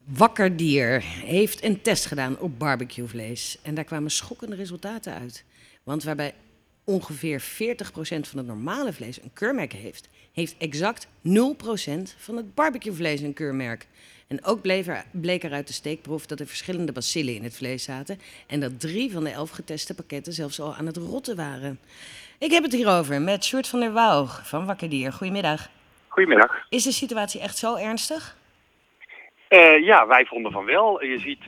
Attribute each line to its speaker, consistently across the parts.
Speaker 1: Wakker Dier heeft een test gedaan op barbecuevlees. En daar kwamen schokkende resultaten uit. Want waarbij ongeveer 40% van het normale vlees een keurmerk heeft, heeft exact 0% van het barbecuevlees een keurmerk. En ook bleek er uit de steekproef dat er verschillende bacillen in het vlees zaten en dat 3 van de 11 geteste pakketten zelfs al aan het rotten waren. Ik heb het hierover met Sjoerd van der Wouw van Wakker Dier. Goedemiddag.
Speaker 2: Goedemiddag.
Speaker 1: Is de situatie echt zo ernstig?
Speaker 2: Ja, wij vonden van wel. Je ziet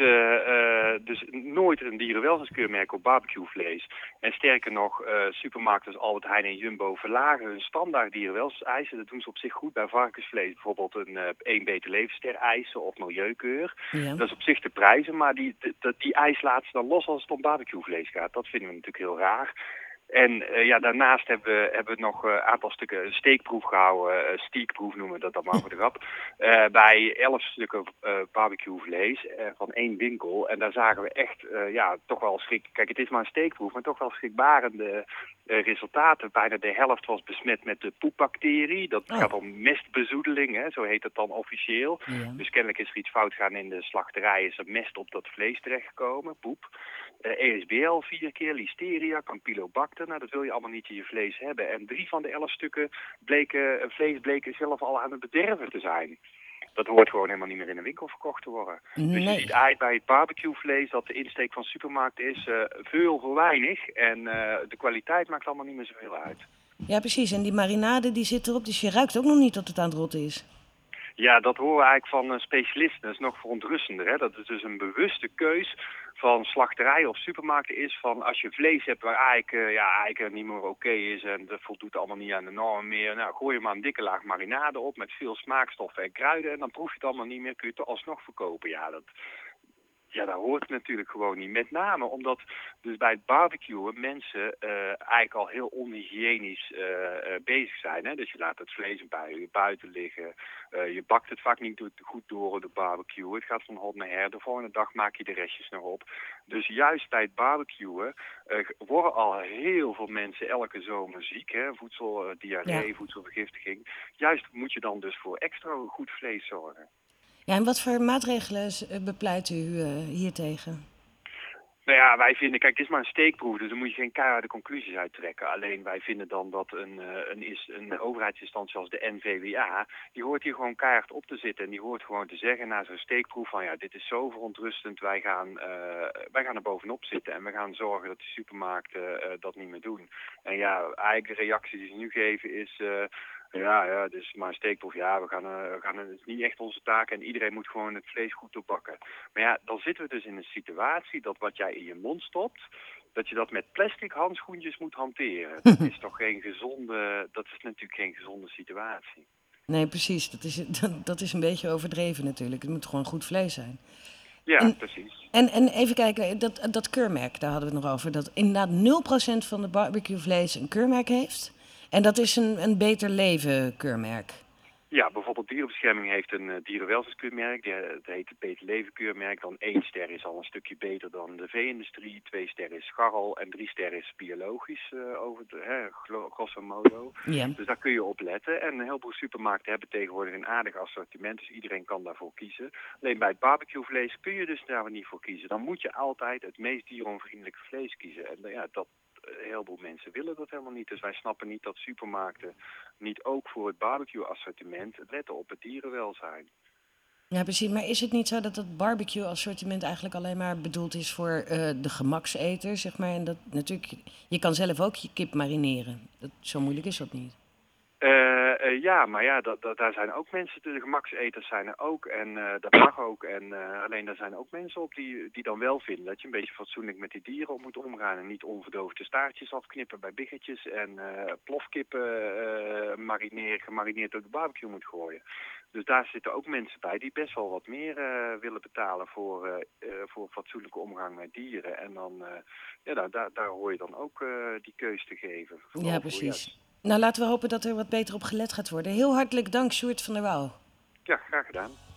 Speaker 2: dus nooit een dierenwelzijnskeurmerk op barbecuevlees. En sterker nog, supermarkten als Albert Heijn en Jumbo verlagen hun standaard dierenwelzijnseisen. Dat doen ze op zich goed bij varkensvlees. Bijvoorbeeld een 1 beter levensster eisen of milieukeur.
Speaker 1: Ja.
Speaker 2: Dat is op zich te prijzen, maar die eis laten ze dan los als het om barbecuevlees gaat. Dat vinden we natuurlijk heel raar. En daarnaast hebben we nog een aantal stukken een steekproef gehouden, steakproef noemen we dat dan maar voor de grap, bij 11 stukken barbecuevlees van 1 winkel. En daar zagen we echt toch wel kijk, het is maar een steekproef, maar toch wel schrikbarende resultaten. Bijna de helft was besmet met de poepbacterie. Dat gaat om mestbezoedeling, hè, zo heet het dan officieel.
Speaker 1: Ja.
Speaker 2: Dus kennelijk is er iets fout gaan in de slachterij, is er mest op dat vlees terechtgekomen, poep. ESBL 4 keer, Listeria, Campylobacter, nou dat wil je allemaal niet in je vlees hebben. En 3 van de 11 stukken vlees bleken zelf al aan het bederven te zijn. Dat hoort gewoon helemaal niet meer in een winkel verkocht te worden. Dus je
Speaker 1: Nee.
Speaker 2: ziet eigenlijk bij het barbecuevlees dat de insteek van supermarkt is veel voor weinig. En de kwaliteit maakt allemaal niet meer zoveel uit.
Speaker 1: Ja, precies. En die marinade die zit erop, dus je ruikt ook nog niet dat het aan het rotten is.
Speaker 2: Ja, dat horen we eigenlijk van specialisten. Dat is nog verontrustender. Hè? Dat is dus een bewuste keus van slachterijen of supermarkten is van als je vlees hebt waar eigenlijk niet meer oké is en dat voldoet allemaal niet aan de normen meer. Nou, gooi je maar een dikke laag marinade op met veel smaakstoffen en kruiden en dan proef je het allemaal niet meer, kun je het alsnog verkopen. Ja, dat hoort natuurlijk gewoon niet. Met name omdat dus bij het barbecuen mensen eigenlijk al heel onhygiënisch bezig zijn. Hè? Dus je laat het vlees een paar uur buiten liggen. Je bakt het vaak niet goed door op de barbecue. Het gaat van hot naar her. De volgende dag maak je de restjes nog op. Dus juist bij het barbecuen worden al heel veel mensen elke zomer ziek. Hè? Diarree, voedselvergiftiging. Juist moet je dan dus voor extra goed vlees zorgen.
Speaker 1: Ja, en wat voor maatregelen bepleit u hiertegen?
Speaker 2: Nou ja, wij vinden, kijk, het is maar een steekproef, dus daar moet je geen keiharde conclusies uit trekken. Alleen wij vinden dan dat een overheidsinstantie als de NVWA, die hoort hier gewoon keihard op te zitten. En die hoort gewoon te zeggen na zo'n steekproef van ja, dit is zo verontrustend, wij gaan er bovenop zitten. En we gaan zorgen dat de supermarkten dat niet meer doen. En ja, eigenlijk de reactie die ze nu geven is... Ja, dus maar een steekproef. Ja, het is niet echt onze taak en iedereen moet gewoon het vlees goed opbakken. Maar ja, dan zitten we dus in een situatie dat wat jij in je mond stopt, dat je dat met plastic handschoentjes moet hanteren. Dat is natuurlijk geen gezonde situatie.
Speaker 1: Nee, precies. Dat is een beetje overdreven natuurlijk. Het moet gewoon goed vlees zijn.
Speaker 2: Ja, precies.
Speaker 1: En even kijken, dat keurmerk, daar hadden we het nog over. Dat inderdaad 0% van het barbecuevlees een keurmerk heeft. En dat is een beter leven keurmerk.
Speaker 2: Ja, bijvoorbeeld Dierenbescherming heeft een dierenwelzijnskeurmerk. Dat heet het Beter Leven keurmerk. Dan 1 ster is al een stukje beter dan de vee-industrie. 2 ster is scharrel en 3 ster is biologisch, grosso modo.
Speaker 1: Ja.
Speaker 2: Dus daar kun je op letten. En een heleboel supermarkten hebben tegenwoordig een aardig assortiment. Dus iedereen kan daarvoor kiezen. Alleen bij het barbecuevlees kun je dus daar niet voor kiezen. Dan moet je altijd het meest dieronvriendelijke vlees kiezen. En een heleboel mensen willen dat helemaal niet. Dus wij snappen niet dat supermarkten niet ook voor het barbecue-assortiment letten op het dierenwelzijn.
Speaker 1: Ja, precies. Maar is het niet zo dat dat barbecue-assortiment eigenlijk alleen maar bedoeld is voor de gemakseter, zeg maar? En dat natuurlijk, je kan zelf ook je kip marineren. Zo moeilijk is dat niet.
Speaker 2: Ja, maar ja, daar zijn ook mensen, de gemakseters zijn er ook en dat mag ook. En alleen daar zijn ook mensen op die dan wel vinden dat je een beetje fatsoenlijk met die dieren op moet omgaan. En niet onverdoofde staartjes afknippen bij biggetjes en plofkippen gemarineerd op de barbecue moet gooien. Dus daar zitten ook mensen bij die best wel wat meer willen betalen voor fatsoenlijke omgang met dieren. En dan, daar hoor je dan ook die keus te geven.
Speaker 1: Ja, precies. Nou, laten we hopen dat er wat beter op gelet gaat worden. Heel hartelijk dank, Sjoerd van der Wouw.
Speaker 2: Ja, graag gedaan.